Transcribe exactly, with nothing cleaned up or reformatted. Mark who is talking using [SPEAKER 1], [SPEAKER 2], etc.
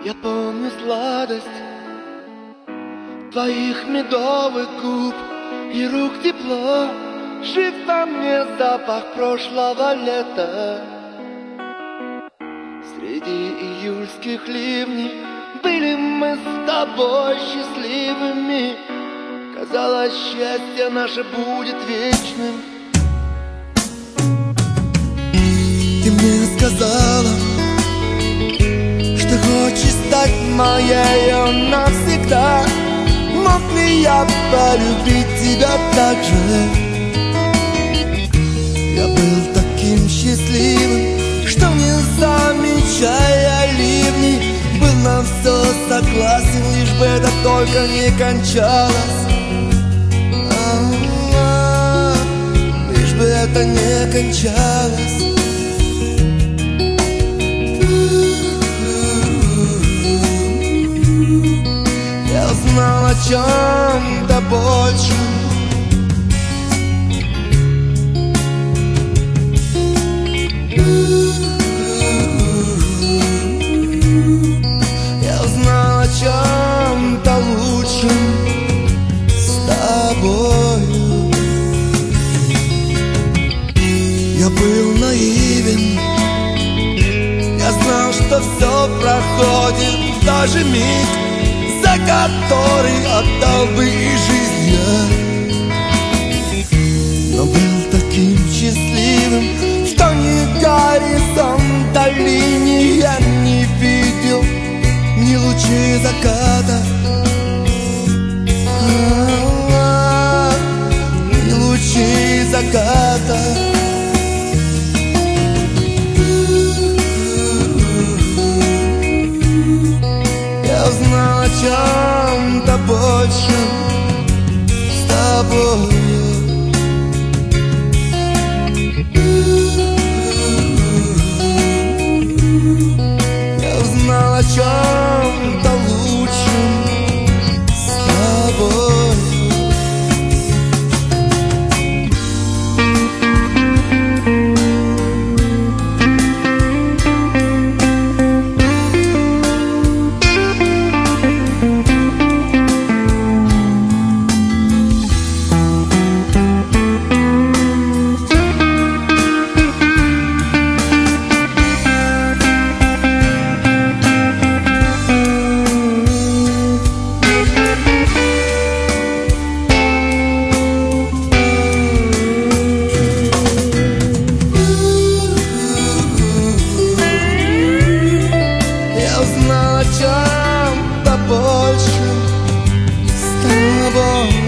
[SPEAKER 1] Я помню сладость твоих медовых губ и рук тепло. Жив во мне запах прошлого лета. Среди июльских ливней были мы с тобой счастливыми. Казалось, счастье наше будет вечным. Ты мне сказала, что хочешь стать моей навсегда. Мог ли я полюбить тебя так же? Я был таким счастливым, что не замечая ливни, был на все согласен, лишь бы это только не кончалось. А-а-а, лишь бы это не кончалось. Я узнал о чем-то большем. Я узнал о чем-то лучшем с тобою. Я был наивен, я знал, что все проходит, даже миг, за который отдал бы и жизнь я. Но был таким счастливым, что ни горизонта линии я не видел, ни лучей заката, а-а-а, ни лучей заката. Я узнал о чем-то большем с тобой. Я узнал о чем-то лучшем с тобой. Больше с тобой.